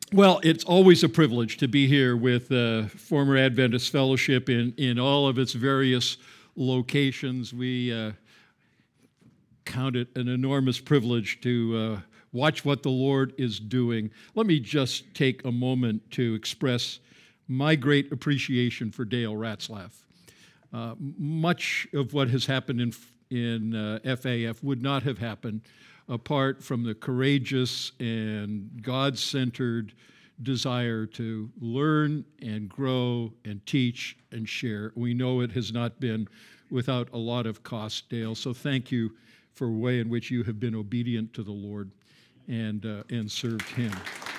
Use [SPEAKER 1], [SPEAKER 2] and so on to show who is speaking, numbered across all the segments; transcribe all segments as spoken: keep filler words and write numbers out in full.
[SPEAKER 1] Well, it's always a privilege to be here with uh, Former Adventist Fellowship in, in all of its various locations. We uh, count it an enormous privilege to uh, watch what the Lord is doing. Let me just take a moment to express my great appreciation for Dale Ratzlaff. Uh, much of what has happened in, in uh, F A F would not have happened apart from the courageous and God-centered desire to learn and grow and teach and share. We know it has not been without a lot of cost, Dale, so thank you for the way in which you have been obedient to the Lord and, uh, and served Him.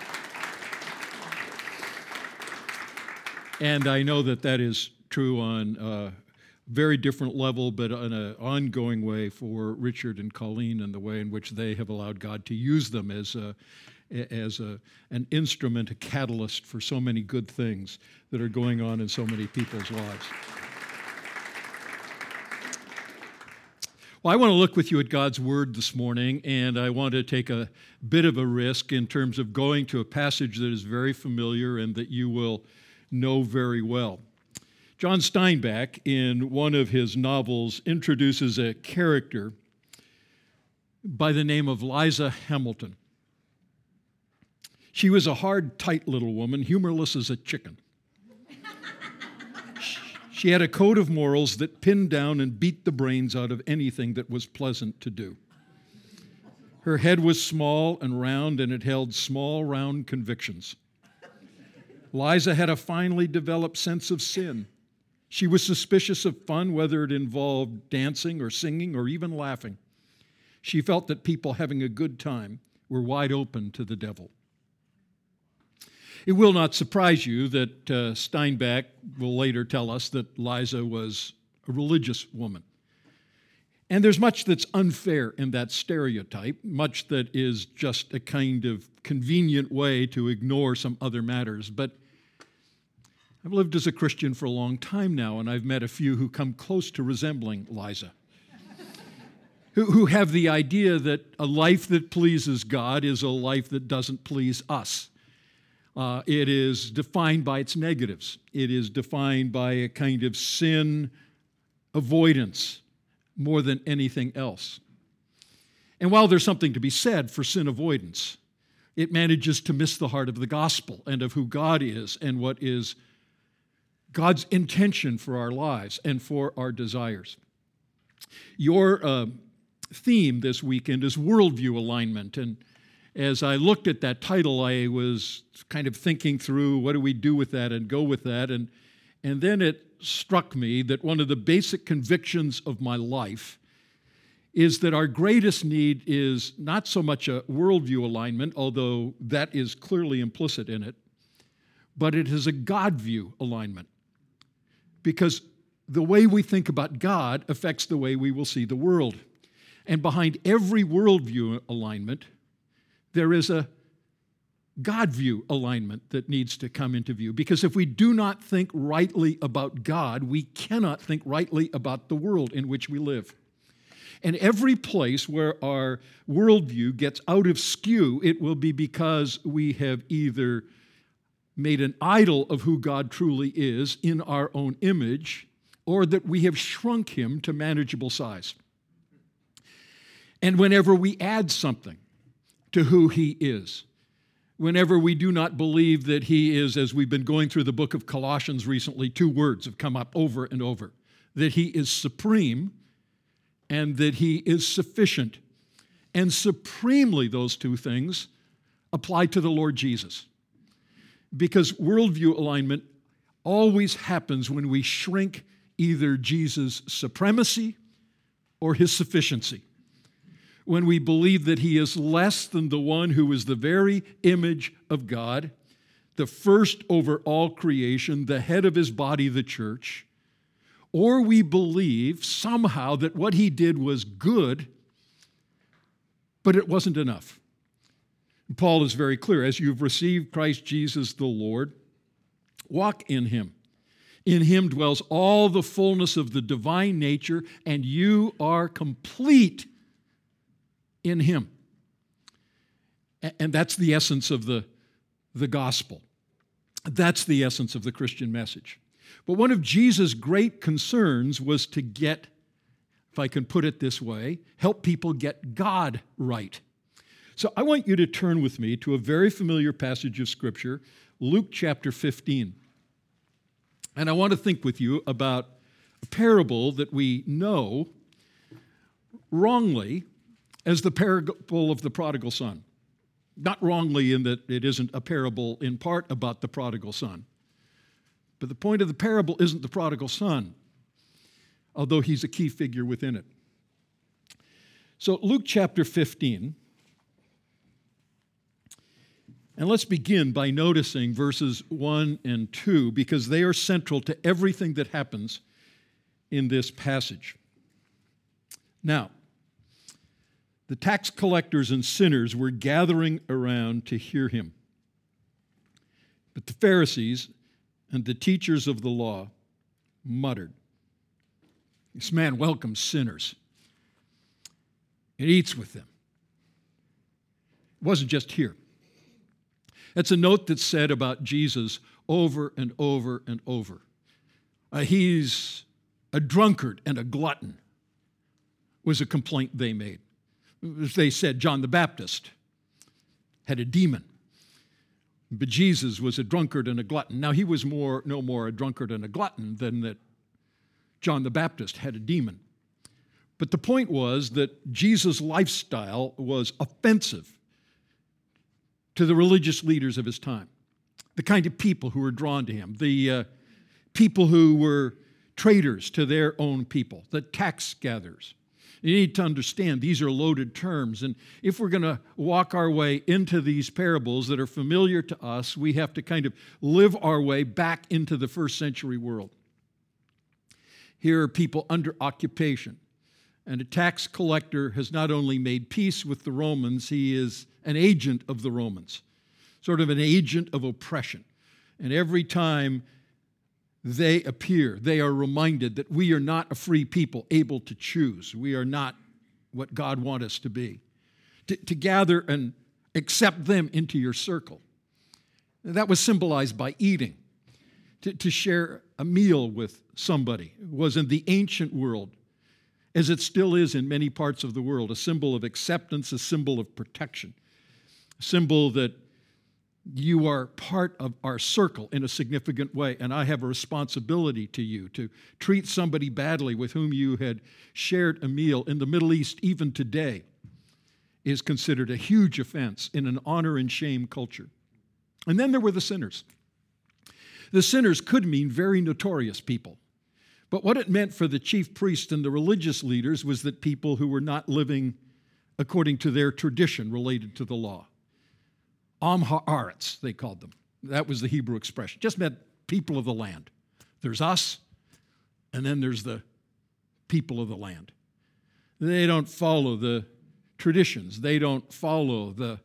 [SPEAKER 1] And I know that that is true on a very different level, but on an ongoing way for Richard and Colleen and the way in which they have allowed God to use them as a, as a, an instrument, a catalyst for so many good things that are going on in so many people's lives. Well, I want to look with you at God's Word this morning, and I want to take a bit of a risk in terms of going to a passage that is very familiar and that you will know very well. John Steinbeck, in one of his novels, introduces a character by the name of Liza Hamilton. She was a hard, tight little woman, humorless as a chicken. She had a code of morals that pinned down and beat the brains out of anything that was pleasant to do. Her head was small and round, and it held small, round convictions. Liza had a finely developed sense of sin. She was suspicious of fun, whether it involved dancing or singing or even laughing. She felt that people having a good time were wide open to the devil. It will not surprise you that uh, Steinbeck will later tell us that Liza was a religious woman. And there's much that's unfair in that stereotype, much that is just a kind of convenient way to ignore some other matters. But I've lived as a Christian for a long time now, and I've met a few who come close to resembling Liza, who, who have the idea that a life that pleases God is a life that doesn't please us. Uh, it is defined by its negatives. It is defined by a kind of sin avoidance more than anything else. And while there's something to be said for sin avoidance, it manages to miss the heart of the gospel and of who God is and what is God's intention for our lives and for our desires. Your uh, theme this weekend is worldview alignment, and as I looked at that title, I was kind of thinking through what do we do with that and go with that, and, and then it struck me that one of the basic convictions of my life is that our greatest need is not so much a worldview alignment, although that is clearly implicit in it, but it is a God view alignment. Because the way we think about God affects the way we will see the world. And behind every worldview alignment, there is a God view alignment that needs to come into view. Because if we do not think rightly about God, we cannot think rightly about the world in which we live. And every place where our worldview gets out of skew, it will be because we have either made an idol of who God truly is in our own image, or that we have shrunk Him to manageable size. And whenever we add something to who He is, whenever we do not believe that He is, as we've been going through the book of Colossians recently, two words have come up over and over, that He is supreme and that He is sufficient. And supremely, those two things apply to the Lord Jesus. Because worldview alignment always happens when we shrink either Jesus' supremacy or His sufficiency. When we believe that He is less than the one who is the very image of God, the first over all creation, the head of His body, the church, or we believe somehow that what He did was good, but it wasn't enough. Paul is very clear, as you've received Christ Jesus the Lord, walk in Him. In Him dwells all the fullness of the divine nature, and you are complete in Him. And that's the essence of the the gospel. That's the essence of the Christian message. But one of Jesus' great concerns was to get, if I can put it this way, help people get God right. So I want you to turn with me to a very familiar passage of Scripture, Luke chapter fifteen. And I want to think with you about a parable that we know wrongly as the parable of the prodigal son. Not wrongly in that it isn't a parable in part about the prodigal son. But the point of the parable isn't the prodigal son, although he's a key figure within it. So Luke chapter fifteen, and let's begin by noticing verses one and two, because they are central to everything that happens in this passage. Now, the tax collectors and sinners were gathering around to hear him. But the Pharisees and the teachers of the law muttered, "This man welcomes sinners and eats with them." It wasn't just here. That's a note that's said about Jesus over and over and over. Uh, he's a drunkard and a glutton, was a complaint they made. They said John the Baptist had a demon, but Jesus was a drunkard and a glutton. Now, he was more, no more a drunkard and a glutton than that John the Baptist had a demon. But the point was that Jesus' lifestyle was offensive to the religious leaders of his time, the kind of people who were drawn to him, the uh, people who were traitors to their own people, the tax gatherers. You need to understand these are loaded terms, and if we're going to walk our way into these parables that are familiar to us, we have to kind of live our way back into the first century world. Here are people under occupation, and a tax collector has not only made peace with the Romans, he is an agent of the Romans, sort of an agent of oppression. And every time they appear, they are reminded that we are not a free people able to choose. We are not what God wants us to be. To, to gather and accept them into your circle. And that was symbolized by eating. To, to share a meal with somebody was in the ancient world, as it still is in many parts of the world, a symbol of acceptance, a symbol of protection, a symbol that you are part of our circle in a significant way, and I have a responsibility to you to treat somebody badly with whom you had shared a meal. In the Middle East, even today, is considered a huge offense in an honor and shame culture. And then there were the sinners. The sinners could mean very notorious people, but what it meant for the chief priests and the religious leaders was that people who were not living according to their tradition related to the law. Am haaretz, they called them. That was the Hebrew expression. Just meant people of the land. There's us, and then there's the people of the land. They don't follow the traditions. They don't follow the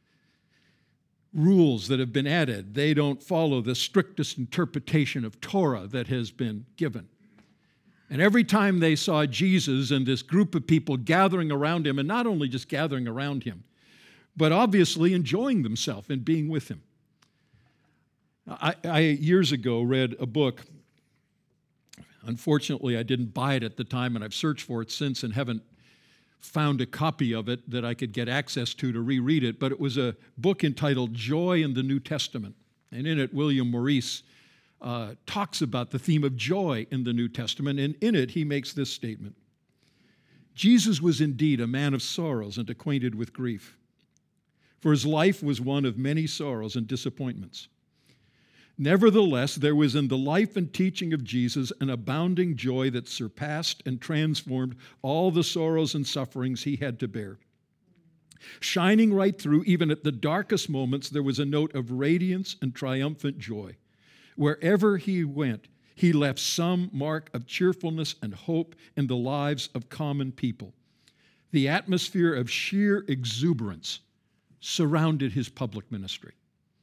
[SPEAKER 1] rules that have been added. They don't follow the strictest interpretation of Torah that has been given. And every time they saw Jesus and this group of people gathering around him, and not only just gathering around him, but obviously enjoying themselves and being with him. I, I years ago read a book. Unfortunately, I didn't buy it at the time, and I've searched for it since and haven't found a copy of it that I could get access to to reread it. But it was a book entitled Joy in the New Testament. And in it, William Maurice uh, talks about the theme of joy in the New Testament. And in it, he makes this statement: Jesus was indeed a man of sorrows and acquainted with grief, for his life was one of many sorrows and disappointments. Nevertheless, there was in the life and teaching of Jesus an abounding joy that surpassed and transformed all the sorrows and sufferings he had to bear. Shining right through, even at the darkest moments, there was a note of radiance and triumphant joy. Wherever he went, he left some mark of cheerfulness and hope in the lives of common people. The atmosphere of sheer exuberance surrounded his public ministry.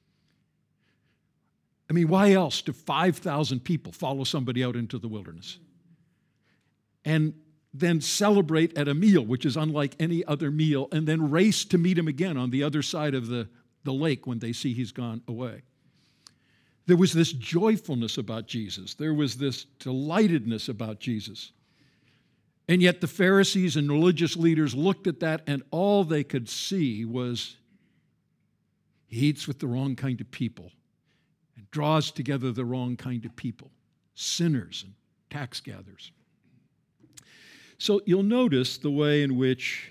[SPEAKER 1] I mean, why else do five thousand people follow somebody out into the wilderness and then celebrate at a meal, which is unlike any other meal, and then race to meet him again on the other side of the, the lake when they see he's gone away. There was this joyfulness about Jesus. There was this delightedness about Jesus. And yet the Pharisees and religious leaders looked at that, and all they could see was he eats with the wrong kind of people and draws together the wrong kind of people, sinners and tax gatherers. So you'll notice the way in which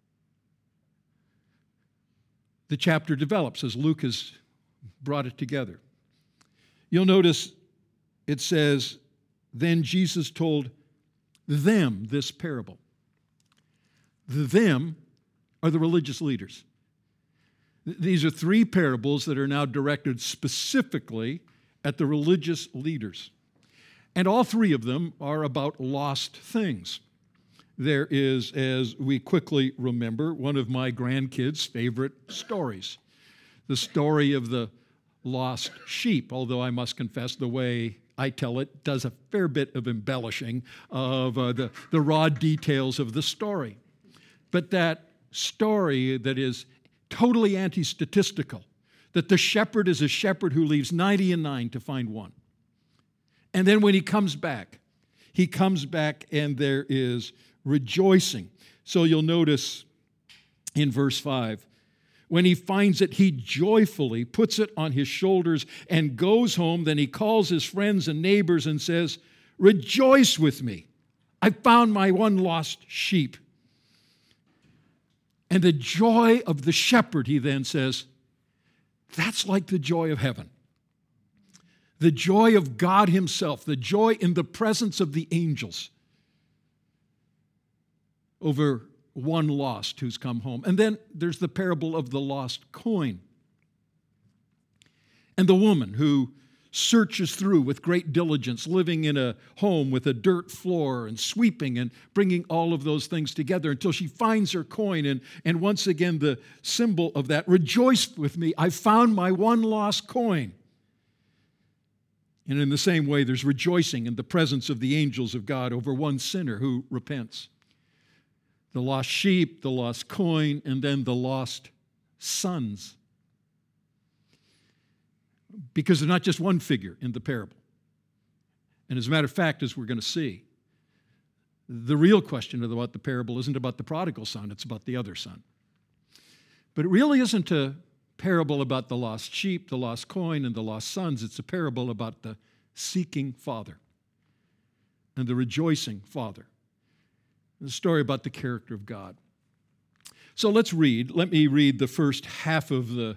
[SPEAKER 1] the chapter develops as Luke has brought it together. You'll notice it says, then Jesus told them this parable. The them are the religious leaders. These are three parables that are now directed specifically at the religious leaders. And all three of them are about lost things. There is, as we quickly remember, one of my grandkids' favorite stories, the story of the lost sheep, although I must confess the way I tell it does a fair bit of embellishing of uh, the, the raw details of the story. But that story that is totally anti-statistical, that the shepherd is a shepherd who leaves ninety and nine to find one. And then when he comes back, he comes back and there is rejoicing. So you'll notice in verse five, when he finds it, he joyfully puts it on his shoulders and goes home. Then he calls his friends and neighbors and says, rejoice with me. I found my one lost sheep. And the joy of the shepherd, he then says, that's like the joy of heaven. The joy of God himself, the joy in the presence of the angels over one lost who's come home. And then there's the parable of the lost coin. And the woman who searches through with great diligence, living in a home with a dirt floor and sweeping and bringing all of those things together until she finds her coin. And, and once again, the symbol of that, rejoice with me, I found my one lost coin. And in the same way, there's rejoicing in the presence of the angels of God over one sinner who repents. The lost sheep, the lost coin, and then the lost sons. Because there's not just one figure in the parable. And as a matter of fact, as we're going to see, the real question about the parable isn't about the prodigal son, it's about the other son. But it really isn't a parable about the lost sheep, the lost coin, and the lost sons. It's a parable about the seeking father and the rejoicing father. It's a story about the character of God. So let's read. Let me read the first half of the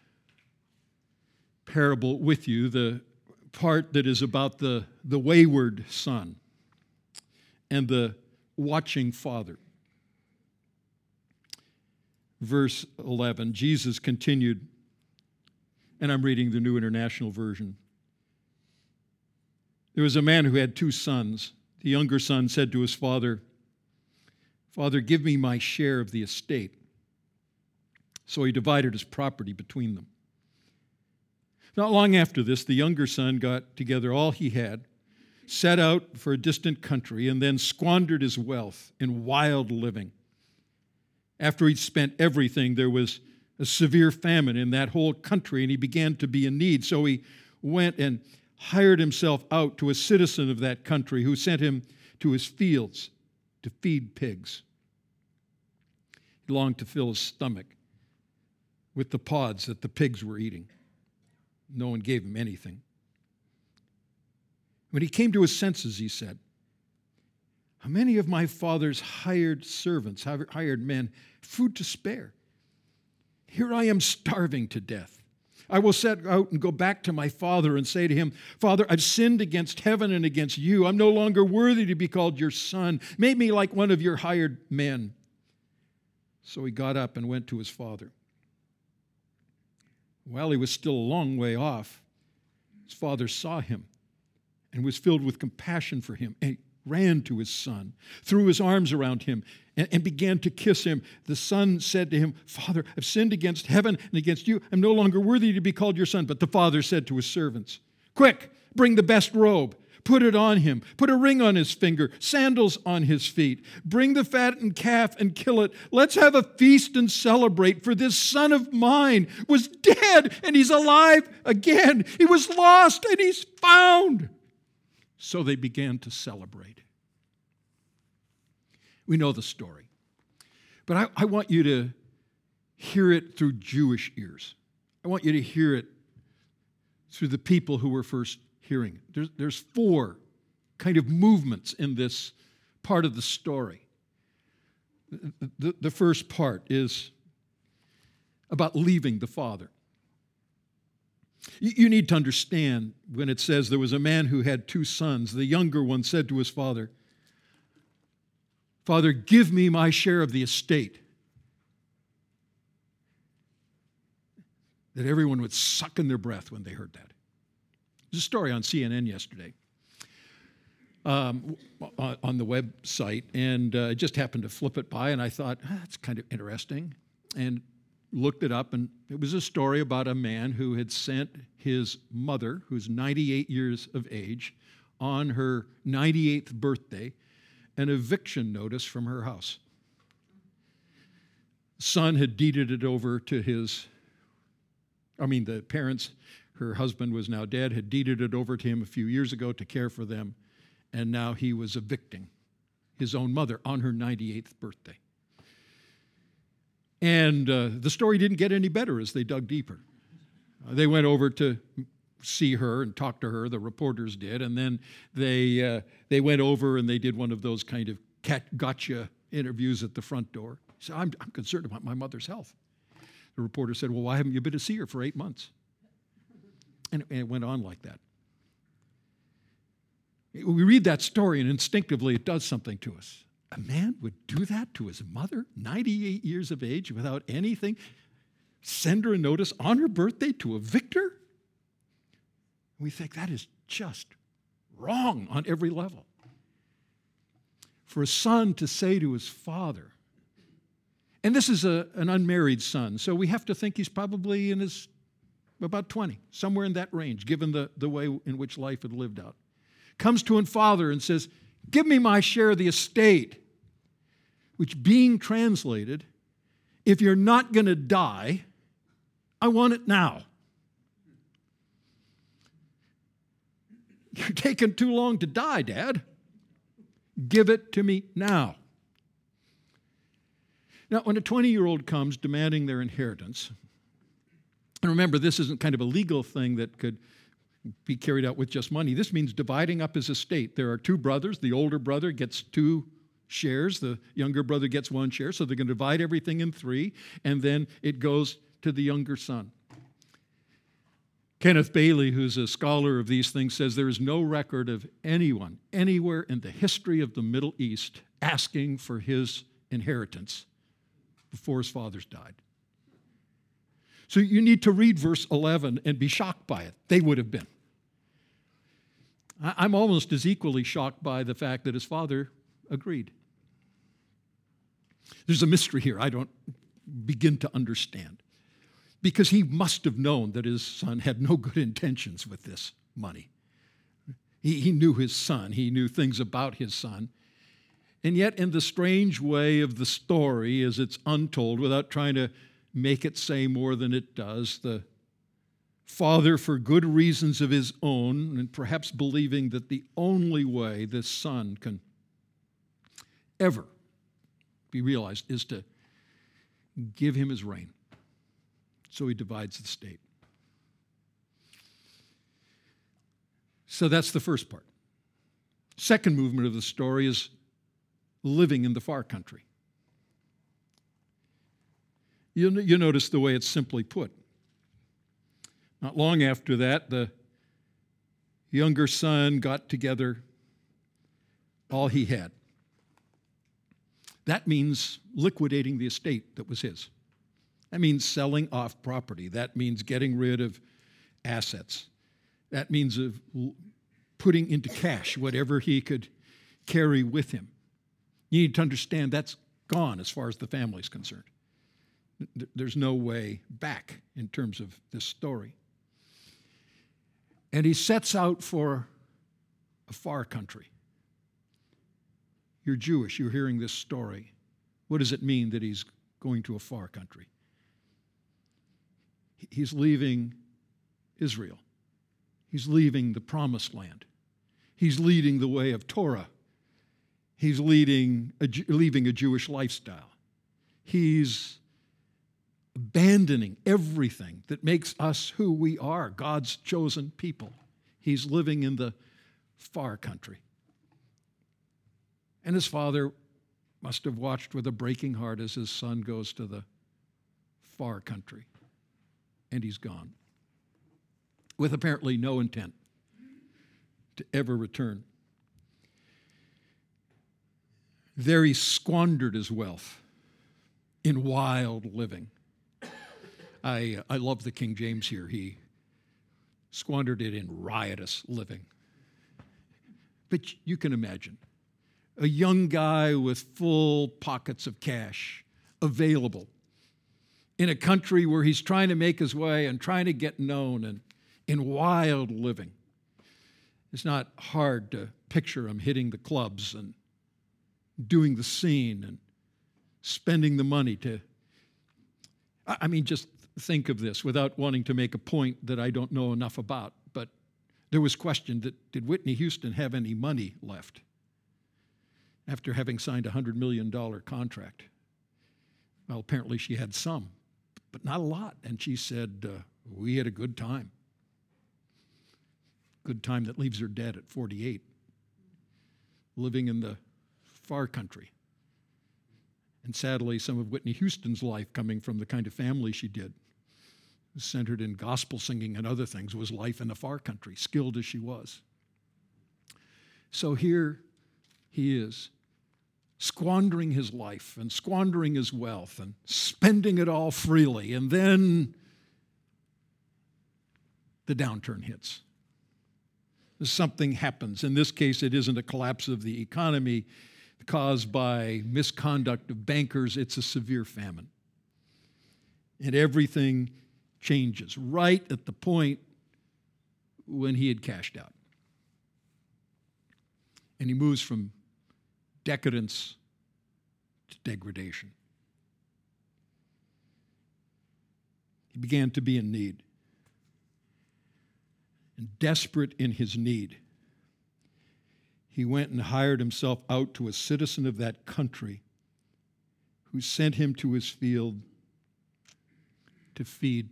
[SPEAKER 1] parable with you, the part that is about the, the wayward son and the watching father. Verse eleven, Jesus continued, and I'm reading the New International Version. There was a man who had two sons. The younger son said to his father, Father, give me my share of the estate. So he divided his property between them. Not long after this, the younger son got together all he had, set out for a distant country, and then squandered his wealth in wild living. After he'd spent everything, there was a severe famine in that whole country, and he began to be in need. So he went and hired himself out to a citizen of that country who sent him to his fields to feed pigs. He longed to fill his stomach with the pods that the pigs were eating. No one gave him anything. When he came to his senses, he said, how many of my father's hired servants, hired men, food to spare? Here I am starving to death. I will set out and go back to my father and say to him, Father, I've sinned against heaven and against you. I'm no longer worthy to be called your son. Make me like one of your hired men. So he got up and went to his father. While he was still a long way off, his father saw him and was filled with compassion for him. And he ran to his son, threw his arms around him, and, and began to kiss him. The son said to him, Father, I've sinned against heaven and against you. I'm no longer worthy to be called your son. But the father said to his servants, Quick, bring the best robe. Put it on him. Put a ring on his finger, sandals on his feet. Bring the fattened calf and kill it. Let's have a feast and celebrate, for this son of mine was dead and he's alive again. He was lost and he's found." So they began to celebrate. We know the story. But I, I want you to hear it through Jewish ears. I want you to hear it through the people who were first hearing it. There's, there's four kind of movements in this part of the story. The, the, the first part is about leaving the father. You, you need to understand when it says there was a man who had two sons. The younger one said to his father, "Father, give me my share of the estate." That everyone would suck in their breath when they heard that. There's a story on C N N yesterday um, on the website, and uh, I just happened to flip it by, and I thought, ah, that's kind of interesting, and looked it up, and it was a story about a man who had sent his mother, who's ninety-eight years of age, on her ninety-eighth birthday, an eviction notice from her house. Son had deeded it over to his, I mean, the parents, her husband was now dead, had deeded it over to him a few years ago to care for them, and now he was evicting his own mother on her ninety-eighth birthday. And uh, the story didn't get any better as they dug deeper. Uh, they went over to see her and talk to her, the reporters did, and then they uh, they went over and they did one of those kind of cat gotcha interviews at the front door. He said, I'm, I'm concerned about my mother's health. The reporter said, "Well, why haven't you been to see her for eight months? And it, and it went on like that. We read that story and instinctively it does something to us. A man would do that to his mother, ninety-eight years of age, without anything, send her a notice on her birthday to evict her? We think that is just wrong on every level. For a son to say to his father, and this is a, an unmarried son, so we have to think he's probably in his, about twenty, somewhere in that range, given the, the way in which life had lived out. Comes to his father and says, "Give me my share of the estate," which being translated, if you're not going to die, I want it now. You're taking too long to die, Dad. Give it to me now. Now, when a twenty-year-old comes demanding their inheritance, and remember, this isn't kind of a legal thing that could be carried out with just money. This means dividing up his estate. There are two brothers. The older brother gets two shares. The younger brother gets one share. So they're going to divide everything in three, and then it goes to the younger son. Kenneth Bailey, who's a scholar of these things, says there is no record of anyone anywhere in the history of the Middle East asking for his inheritance before his fathers died. So you need to read verse eleven and be shocked by it. They would have been. I'm almost as equally shocked by the fact that his father agreed. There's a mystery here I don't begin to understand. Because he must have known that his son had no good intentions with this money. He, he knew his son. He knew things about his son. And yet, in the strange way of the story, as it's untold, without trying to make it say more than it does, the father, for good reasons of his own, and perhaps believing that the only way this son can ever be realized is to give him his reign. So he divides the estate. So that's the first part. Second movement of the story is living in the far country. You, you notice the way it's simply put. Not long after that, the younger son got together all he had. That means liquidating the estate that was his. That means selling off property. That means getting rid of assets. That means of putting into cash whatever he could carry with him. You need to understand that's gone as far as the family's concerned. There's no way back in terms of this story. And he sets out for a far country. You're Jewish. You're hearing this story. What does it mean that he's going to a far country? He's leaving Israel. He's leaving the promised land. He's leading the way of Torah. He's leading a, leaving a Jewish lifestyle. He's abandoning everything that makes us who we are, God's chosen people. He's living in the far country. And his father must have watched with a breaking heart as his son goes to the far country. And he's gone, with apparently no intent to ever return. There he squandered his wealth in wild living. I, I love the King James here. He squandered it in riotous living. But you can imagine a young guy with full pockets of cash available in a country where he's trying to make his way and trying to get known and in wild living. It's not hard to picture him hitting the clubs and doing the scene and spending the money to, I mean, just think of this without wanting to make a point that I don't know enough about, but there was question that did Whitney Houston have any money left after having signed a one hundred million dollars contract? Well, apparently she had some, but not a lot. And she said, uh, we had a good time. Good time that leaves her dead at forty-eight, living in the far country. And sadly, some of Whitney Houston's life, coming from the kind of family she did, centered in gospel singing and other things, was life in the far country, skilled as she was. So here he is, squandering his life and squandering his wealth and spending it all freely. And then the downturn hits. Something happens. In this case, it isn't a collapse of the economy caused by misconduct of bankers. It's a severe famine. And everything changes right at the point when he had cashed out. And he moves from decadence to degradation. He began to be in need. And desperate in his need, he went and hired himself out to a citizen of that country who sent him to his field to feed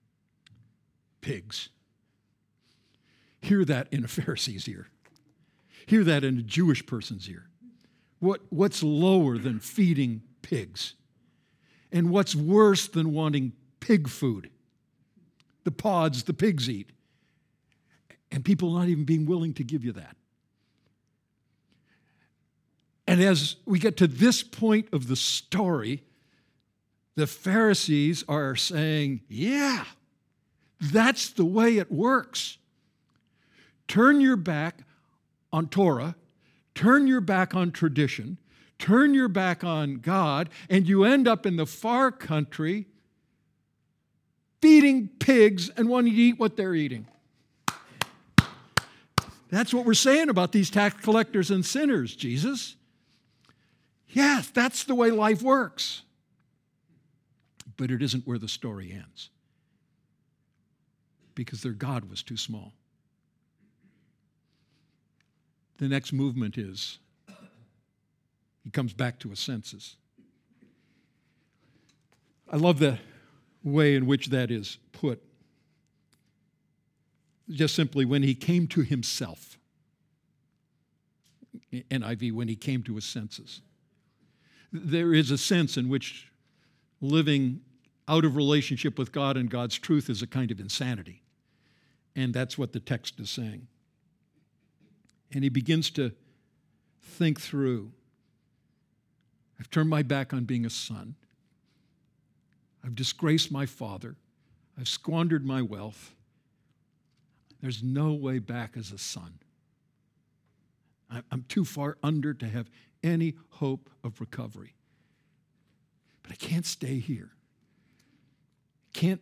[SPEAKER 1] pigs. Hear that in a Pharisee's ear. Hear that in a Jewish person's ear. What, what's lower than feeding pigs? And what's worse than wanting pig food? The pods the pigs eat. And people not even being willing to give you that. And as we get to this point of the story, the Pharisees are saying, yeah, that's the way it works. Turn your back on Torah, turn your back on tradition, turn your back on God, and you end up in the far country feeding pigs and wanting to eat what they're eating. That's what we're saying about these tax collectors and sinners, Jesus. Yes, that's the way life works. But it isn't where the story ends, because their God was too small. The next movement is he comes back to his senses. I love the way in which that is put. Just simply, when he came to himself. N I V, when he came to his senses. There is a sense in which living out of relationship with God and God's truth is a kind of insanity. And that's what the text is saying. And he begins to think through, I've turned my back on being a son. I've disgraced my father. I've squandered my wealth. There's no way back as a son. I'm too far under to have any hope of recovery. But I can't stay here. I can't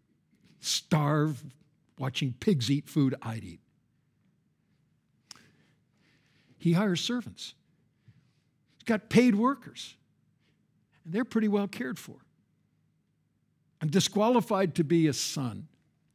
[SPEAKER 1] starve watching pigs eat food I'd eat. He hires servants. He's got paid workers. And they're pretty well cared for. I'm disqualified to be a son.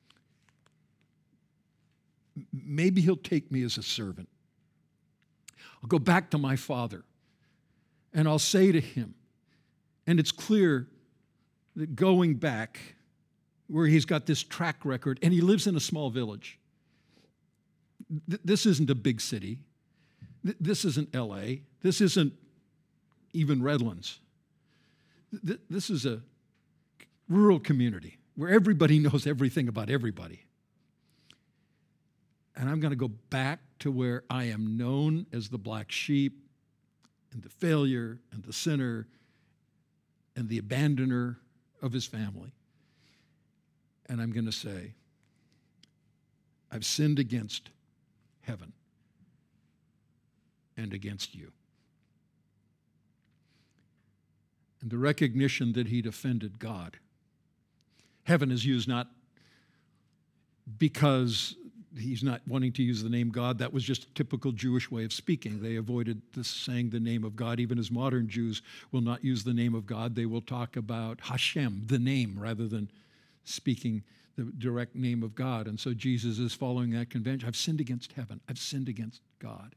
[SPEAKER 1] Maybe he'll take me as a servant. I'll go back to my father, and I'll say to him, and it's clear that going back, where he's got this track record, and he lives in a small village. Th- this isn't a big city. Th- this isn't L A. This isn't even Redlands. Th- this is a rural community where everybody knows everything about everybody. And I'm going to go back to where I am known as the black sheep and the failure and the sinner and the abandoner of his family. And I'm going to say, I've sinned against heaven and against you. And the recognition that he'd offended God. Heaven is used not because he's not wanting to use the name God. That was just a typical Jewish way of speaking. They avoided this saying the name of God. Even as modern Jews will not use the name of God, they will talk about Hashem, the name, rather than speaking the direct name of God. And so Jesus is following that convention. I've sinned against heaven. I've sinned against God.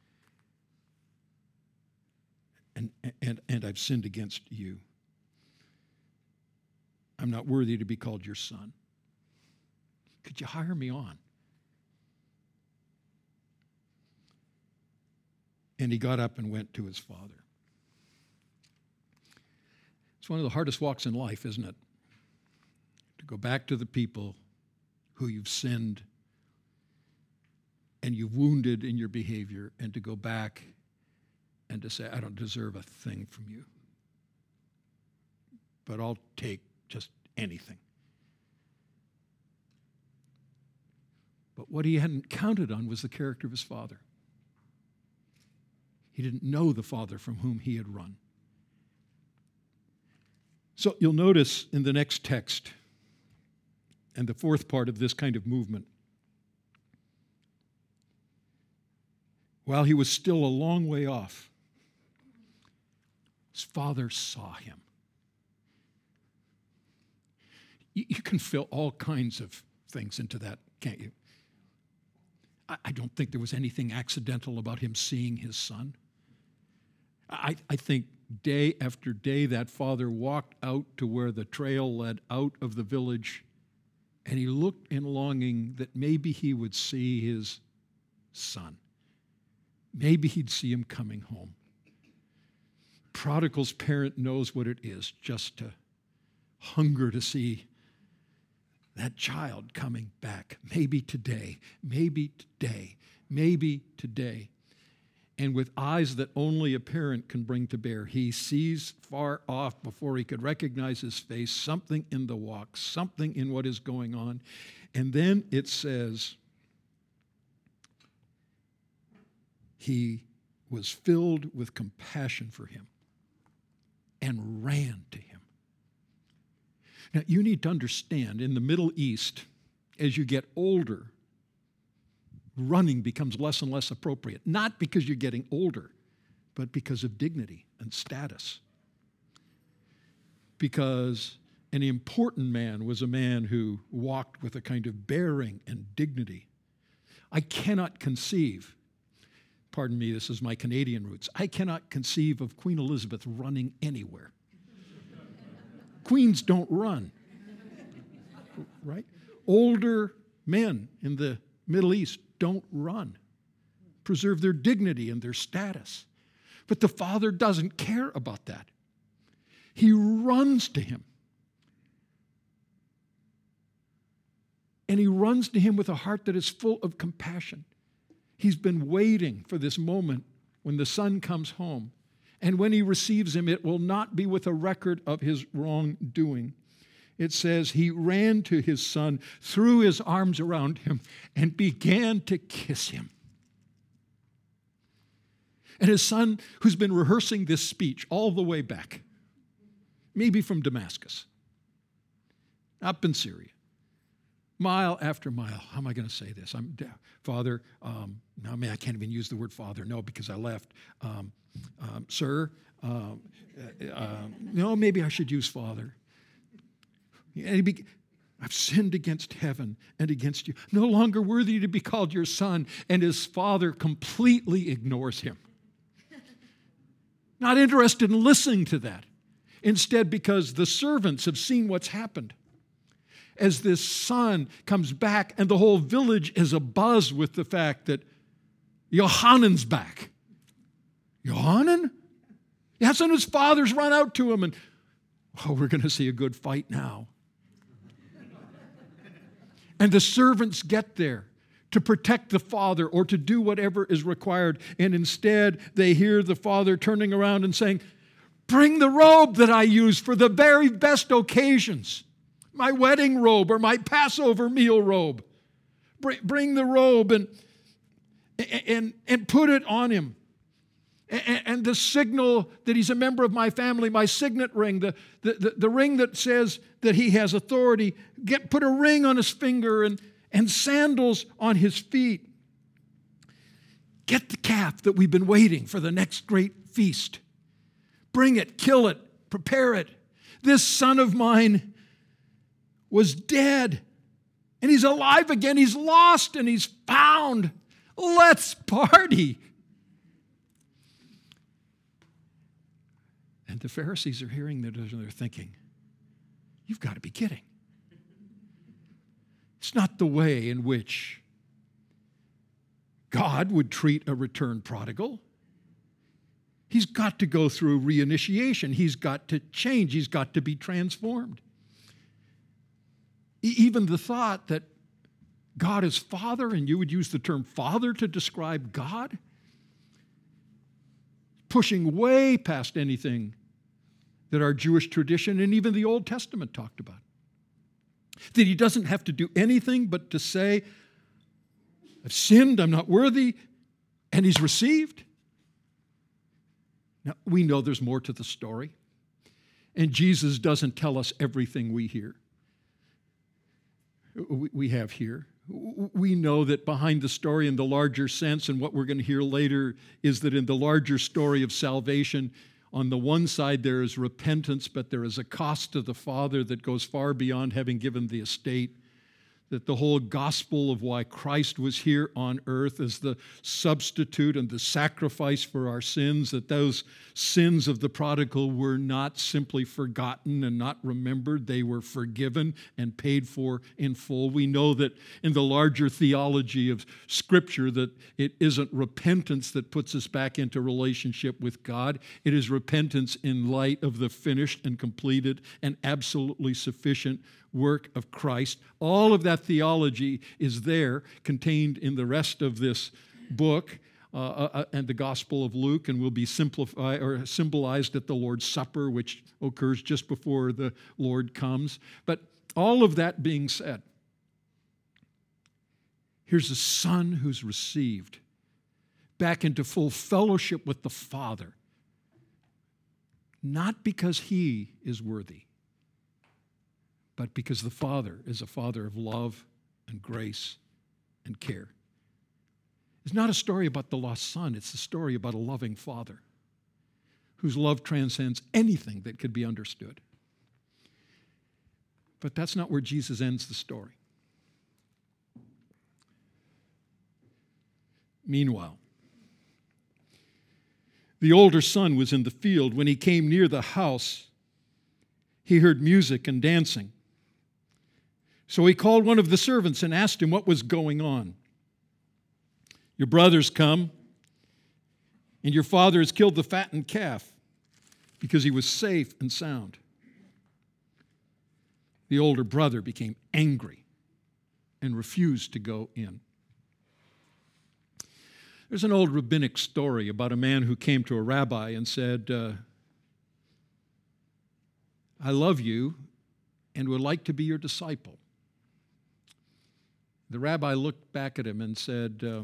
[SPEAKER 1] And, and, and I've sinned against you. I'm not worthy to be called your son. Could you hire me on? And he got up and went to his father. It's one of the hardest walks in life, isn't it? To go back to the people who you've sinned and you've wounded in your behavior, and to go back and to say, I don't deserve a thing from you, but I'll take just anything. But what he hadn't counted on was the character of his father. He didn't know the father from whom he had run. So you'll notice in the next text, and the fourth part of this kind of movement, while he was still a long way off, his father saw him. You can fill all kinds of things into that, can't you? I don't think there was anything accidental about him seeing his son. I, I think day after day that father walked out to where the trail led out of the village, and he looked in longing that maybe he would see his son. Maybe he'd see him coming home. Prodigal's parent knows what it is just to hunger to see that child coming back. Maybe today, maybe today, maybe today. And with eyes that only a parent can bring to bear, he sees far off, before he could recognize his face, something in the walk, something in what is going on. And then it says, he was filled with compassion for him and ran to him. Now, you need to understand, in the Middle East, as you get older, running becomes less and less appropriate. Not because you're getting older, but because of dignity and status. Because an important man was a man who walked with a kind of bearing and dignity. I cannot conceive, pardon me, this is my Canadian roots, I cannot conceive of Queen Elizabeth running anywhere. Queens don't run, right? Older men in the Middle East don't run, preserve their dignity and their status. But the father doesn't care about that. He runs to him. And he runs to him with a heart that is full of compassion. He's been waiting for this moment when the son comes home. And when he receives him, it will not be with a record of his wrongdoing. It says he ran to his son, threw his arms around him, and began to kiss him. And his son, who's been rehearsing this speech all the way back, maybe from Damascus, up in Syria, Mile after mile. How am I going to say this? I'm Father. Um, no, man, I can't even use the word Father. No, because I left. Um, um, sir. Um, uh, uh, no, maybe I should use Father. And he be, I've sinned against heaven and against you. No longer worthy to be called your son. And his father completely ignores him. Not interested in listening to that. Instead, because the servants have seen what's happened. As this son comes back, and the whole village is abuzz with the fact that Yohanan's back. Yohanan? Yes, and his father's run out to him, and, oh, we're going to see a good fight now. And the servants get there to protect the father or to do whatever is required, and instead they hear the father turning around and saying, bring the robe that I use for the very best occasions. My wedding robe or my Passover meal robe. Bring, bring the robe and, and, and put it on him. And, and the signal that he's a member of my family, my signet ring, the, the, the, the ring that says that he has authority, get put a ring on his finger and, and sandals on his feet. Get the calf that we've been waiting for the next great feast. Bring it, kill it, prepare it. This son of mine was dead, and he's alive again. He's lost, and he's found. Let's party. And the Pharisees are hearing that, and they're thinking, you've got to be kidding. It's not the way in which God would treat a returned prodigal. He's got to go through reinitiation. He's got to change. He's got to be transformed. Even the thought that God is Father, and you would use the term Father to describe God, pushing way past anything that our Jewish tradition and even the Old Testament talked about. That he doesn't have to do anything but to say, I've sinned, I'm not worthy, and he's received. Now, we know there's more to the story, and Jesus doesn't tell us everything we hear. We have here. We know that behind the story in the larger sense, and what we're going to hear later is that in the larger story of salvation, on the one side there is repentance, but there is a cost to the Father that goes far beyond having given the estate. That the whole gospel of why Christ was here on earth as the substitute and the sacrifice for our sins, that those sins of the prodigal were not simply forgotten and not remembered, they were forgiven and paid for in full. We know that in the larger theology of Scripture that it isn't repentance that puts us back into relationship with God. It is repentance in light of the finished and completed and absolutely sufficient work of Christ. All of that theology is there, contained in the rest of this book uh, uh, and the Gospel of Luke, and will be simplified or symbolized at the Lord's Supper, which occurs just before the Lord comes. But all of that being said, here's a son who's received back into full fellowship with the Father, not because he is worthy, but because the Father is a Father of love and grace and care. It's not a story about the lost son. It's a story about a loving Father whose love transcends anything that could be understood. But that's not where Jesus ends the story. Meanwhile, the older son was in the field. When he came near the house, he heard music and dancing. So he called one of the servants and asked him what was going on. Your brother's come, and your father has killed the fattened calf because he was safe and sound. The older brother became angry and refused to go in. There's an old rabbinic story about a man who came to a rabbi and said, uh, I love you and would like to be your disciple. The rabbi looked back at him and said, uh,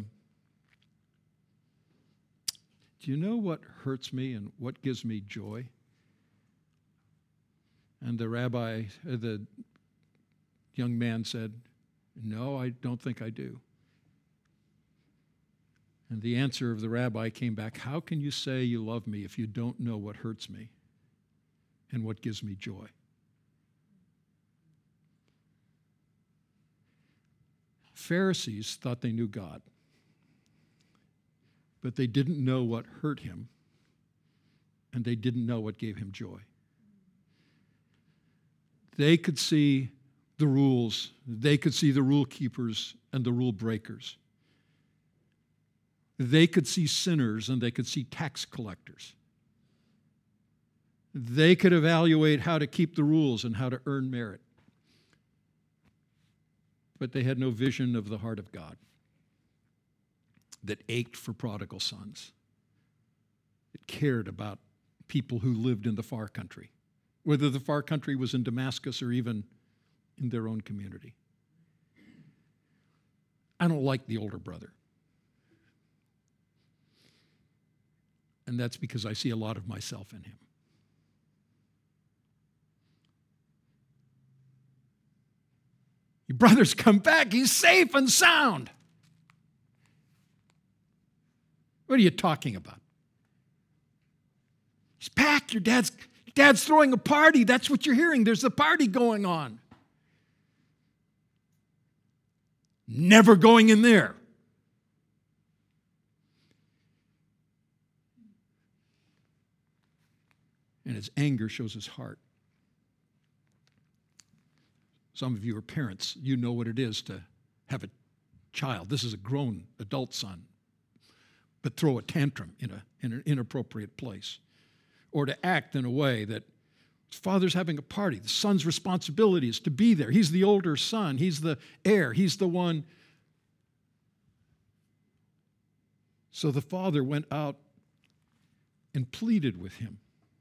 [SPEAKER 1] do you know what hurts me and what gives me joy? And the rabbi, uh, the young man said, No, I don't think I do. And the answer of the rabbi came back, how can you say you love me if you don't know what hurts me and what gives me joy? Pharisees thought they knew God, but they didn't know what hurt him, and they didn't know what gave him joy. They could see the rules. They could see the rule keepers and the rule breakers. They could see sinners and they could see tax collectors. They could evaluate how to keep the rules and how to earn merit. But they had no vision of the heart of God that ached for prodigal sons. It cared about people who lived in the far country, whether the far country was in Damascus or even in their own community. I don't like the older brother. And that's because I see a lot of myself in him. Your brother's come back. He's safe and sound. What are you talking about? He's back. Your dad's, your dad's throwing a party. That's what you're hearing. There's a party going on. Never going in there. And his anger shows his heart. Some of you are parents. You know what it is to have a child. This is a grown adult son, but throw a tantrum in, a, in an inappropriate place. Or to act in a way that his father's having a party. The son's responsibility is to be there. He's the older son. He's the heir. He's the one. So the father went out and pleaded with him.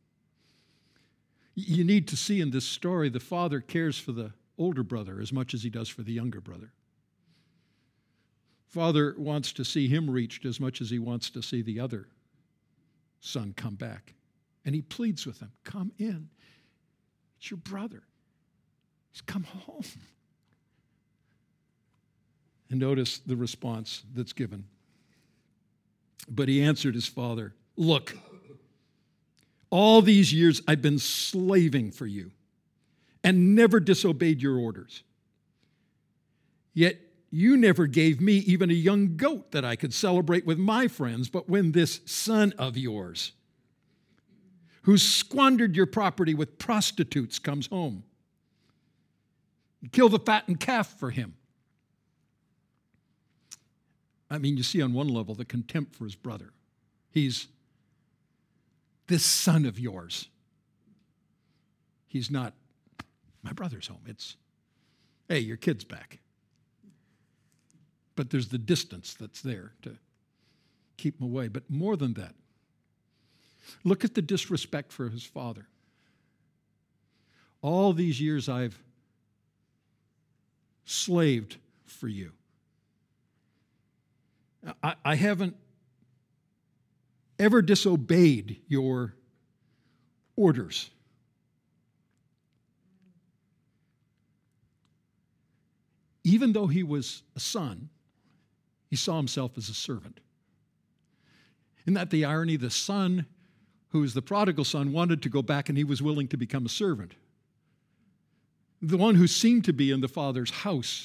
[SPEAKER 1] You need to see in this story, the father cares for the older brother as much as he does for the younger brother. Father wants to see him reached as much as he wants to see the other son come back. And he pleads with him, come in. It's your brother. He's come home. And notice the response that's given. But he answered his father, look, all these years I've been slaving for you and never disobeyed your orders. Yet you never gave me even a young goat that I could celebrate with my friends, but when this son of yours, who squandered your property with prostitutes, comes home, you kill the fattened calf for him. I mean, you see on one level the contempt for his brother. He's this son of yours. He's not, my brother's home. It's, hey, your kid's back. But there's the distance that's there to keep him away. But more than that, look at the disrespect for his father. All these years I've slaved for you. I, I haven't ever disobeyed your orders. Even though he was a son, he saw himself as a servant. Isn't that the irony? The son, who is the prodigal son, wanted to go back and he was willing to become a servant. The one who seemed to be in the father's house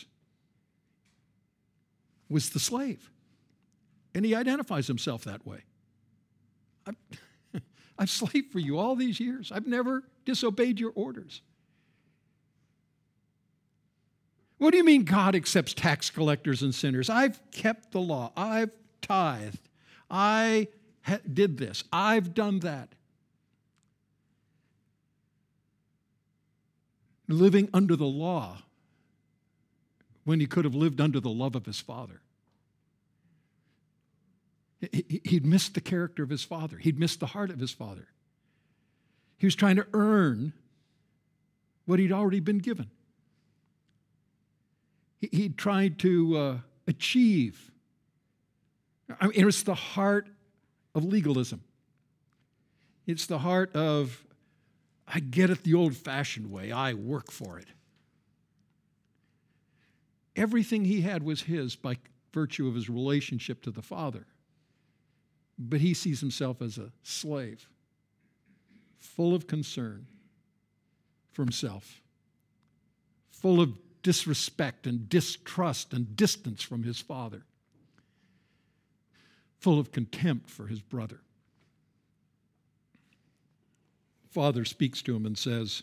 [SPEAKER 1] was the slave. And he identifies himself that way. I've, I've slaved for you all these years. I've never disobeyed your orders. What do you mean God accepts tax collectors and sinners? I've kept the law. I've tithed. I ha- did this. I've done that. Living under the law when he could have lived under the love of his father. He'd missed the character of his father. He'd missed the heart of his father. He was trying to earn what he'd already been given. He'd tried to uh, achieve. I mean, it's the heart of legalism. It's the heart of, I get it the old-fashioned way. I work for it. Everything he had was his by virtue of his relationship to the Father. But he sees himself as a slave, full of concern for himself, full of disrespect and distrust and distance from his Father, full of contempt for his brother. Father speaks to him and says,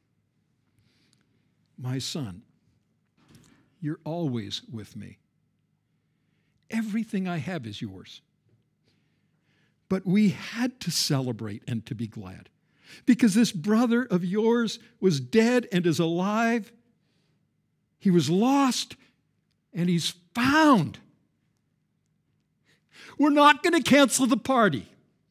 [SPEAKER 1] "My son, you're always with me. Everything I have is yours." But we had to celebrate and to be glad because this brother of yours was dead and is alive. He was lost and he's found. We're not going to cancel the party.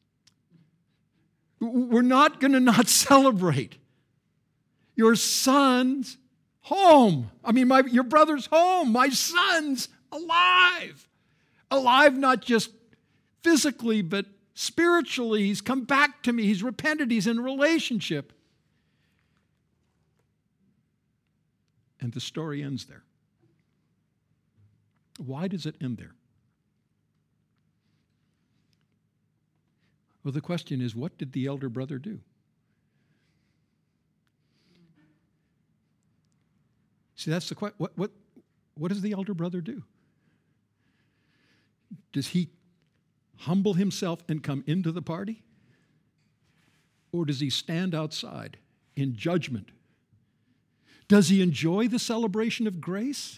[SPEAKER 1] We're not going to not celebrate. Your son's home. I mean, my, your brother's home. My son's alive. Alive not just physically, but spiritually. He's come back to me. He's repented. He's in relationship. And the story ends there. Why does it end there? Well, the question is, what did the elder brother do? See, that's the question. What, what, what does the elder brother do? Does he humble himself and come into the party? Or does he stand outside in judgment? Does he enjoy the celebration of grace?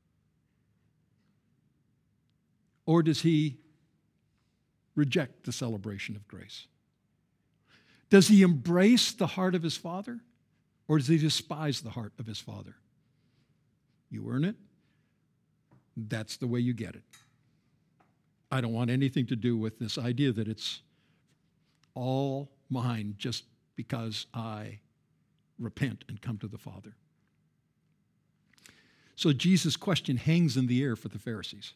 [SPEAKER 1] Or does he reject the celebration of grace? Does he embrace the heart of his Father, or does he despise the heart of his Father? You earn it. That's the way you get it. I don't want anything to do with this idea that it's all mine just because I repent and come to the Father. So Jesus' question hangs in the air for the Pharisees.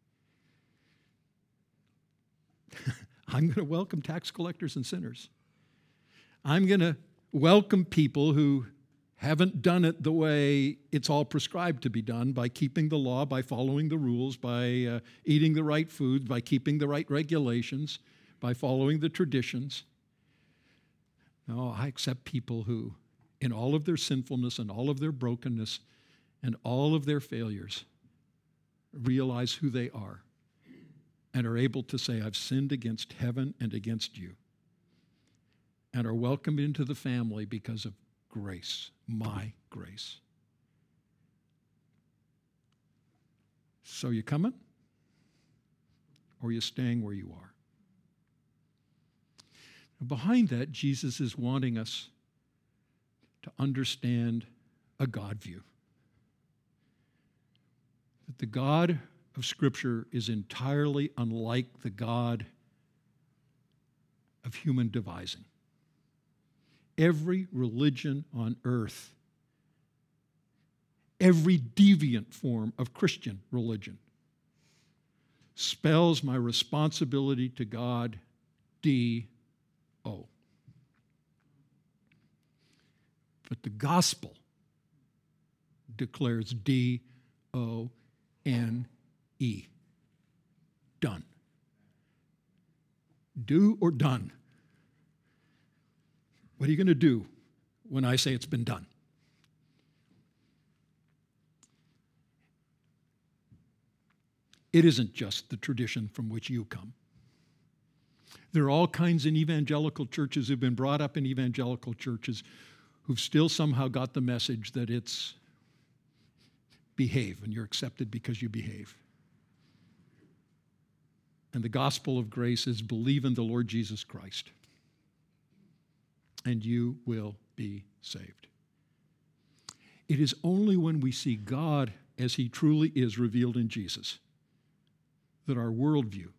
[SPEAKER 1] I'm going to welcome tax collectors and sinners. I'm going to welcome people who haven't done it the way it's all prescribed to be done, by keeping the law, by following the rules, by uh, eating the right foods, by keeping the right regulations, by following the traditions. No, I accept people who, in all of their sinfulness and all of their brokenness and all of their failures, realize who they are and are able to say, I've sinned against heaven and against you, and are welcomed into the family because of grace, my grace. So you coming? Or you staying where you are? Behind that, Jesus is wanting us to understand a God view. That the God of Scripture is entirely unlike the God of human devising. Every religion on earth, every deviant form of Christian religion, spells my responsibility to God D O. But the gospel declares D O N E. Done. Do or done. What are you going to do when I say it's been done? It isn't just the tradition from which you come. There are all kinds of evangelical churches who've been brought up in evangelical churches who've still somehow got the message that it's behave and you're accepted because you behave. And the gospel of grace is believe in the Lord Jesus Christ, and you will be saved. It is only when we see God as he truly is revealed in Jesus that our worldview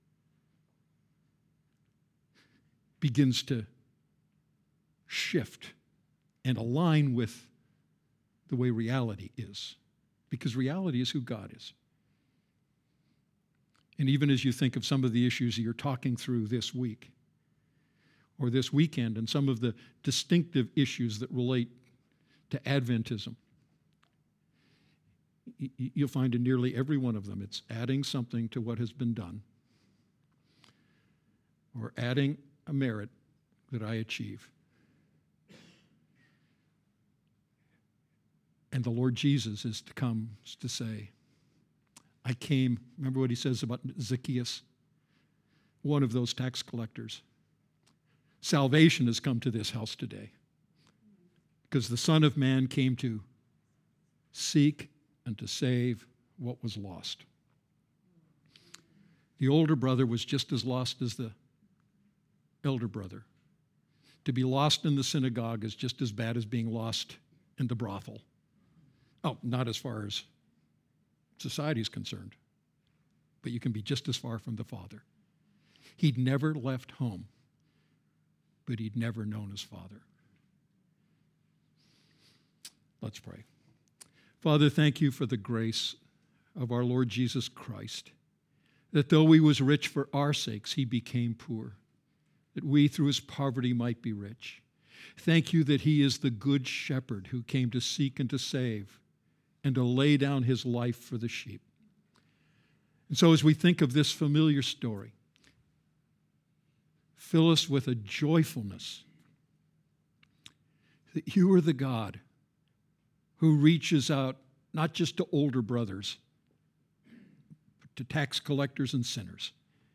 [SPEAKER 1] begins to shift and align with the way reality is, because reality is who God is. And even as you think of some of the issues that you're talking through this week or this weekend, and some of the distinctive issues that relate to Adventism, You'll find in nearly every one of them, it's adding something to what has been done or adding a merit that I achieve. And the Lord Jesus is to come to say, I came, remember what he says about Zacchaeus, one of those tax collectors. Salvation has come to this house today because the Son of Man came to seek and to save what was lost. The older brother was just as lost as the elder brother. To be lost in the synagogue is just as bad as being lost in the brothel. Oh, not as far as society is concerned, but you can be just as far from the Father. He'd never left home, but he'd never known his Father. Let's pray. Father, thank you for the grace of our Lord Jesus Christ, that though he was rich for our sakes, he became poor, that we through his poverty might be rich. Thank you that he is the good shepherd who came to seek and to save and to lay down his life for the sheep. And so as we think of this familiar story, fill us with a joyfulness that you are the God who reaches out not just to older brothers, but to tax collectors and sinners.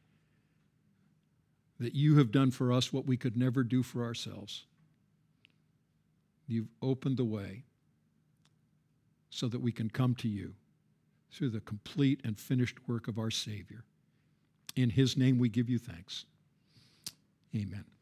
[SPEAKER 1] That you have done for us what we could never do for ourselves. You've opened the way so that we can come to you through the complete and finished work of our Savior. In his name we give you thanks. Amen.